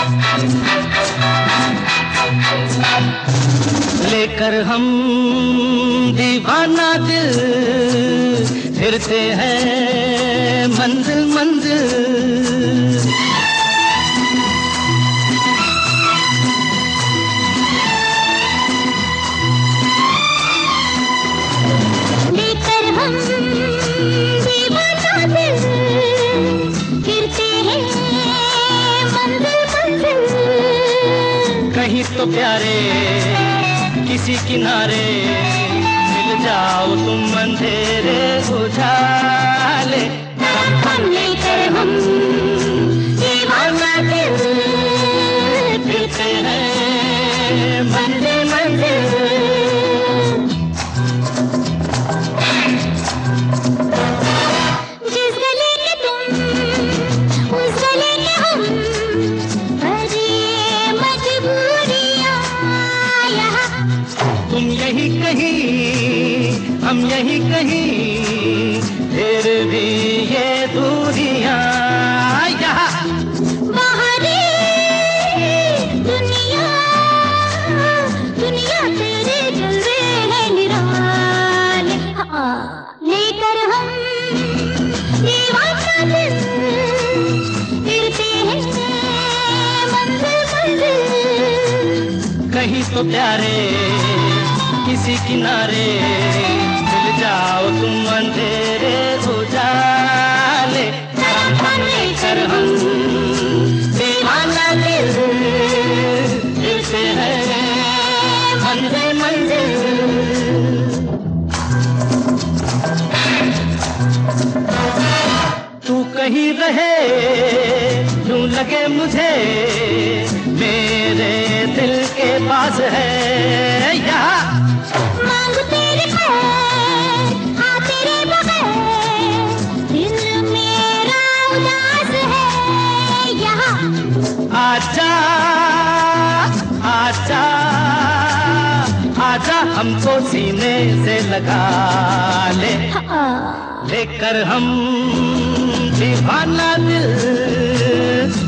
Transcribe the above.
लेकर हम दीवाना दिल फिरते हैं मंजिल मंजिल। लेकर हम दीवाना दिल फिरते हैं मंजिल मंजिल। कहीं तो प्यारे किसी किनारे मिल जाओ तुम अंधेरे उजाले। हम लेकर हम दीवाना दिल फिरते हैं मंजिल मंजिल। जिस गले के तुम उस गले के हम, अरे मजबूरियां यहाँ। तुम यही कहीं हम यही कहीं फिर भी ये दूरियां यहाँ। बाहरी दुनिया दुनिया तेरे जलवे है निराले। लेकर हम दीवाना दिल फिरते हैं मंजिल मंजिल। कहीं तो प्यारे किसी किनारे मिल जाओ तुम अंधेरे उजाले। हम लेकर हम दीवाना दिल फिरते हैं मंजिल मंजिल। तू कहीं रहे यूं लगे मुझे मेरे दिल के पास है यहाँ। मांग तेरे खैर हाँ तेरे बगैर दिल मेरा उदास है यहाँ। आजा आजा आजा हमको सीने से लगा ले। लेकर हम दीवाना दिल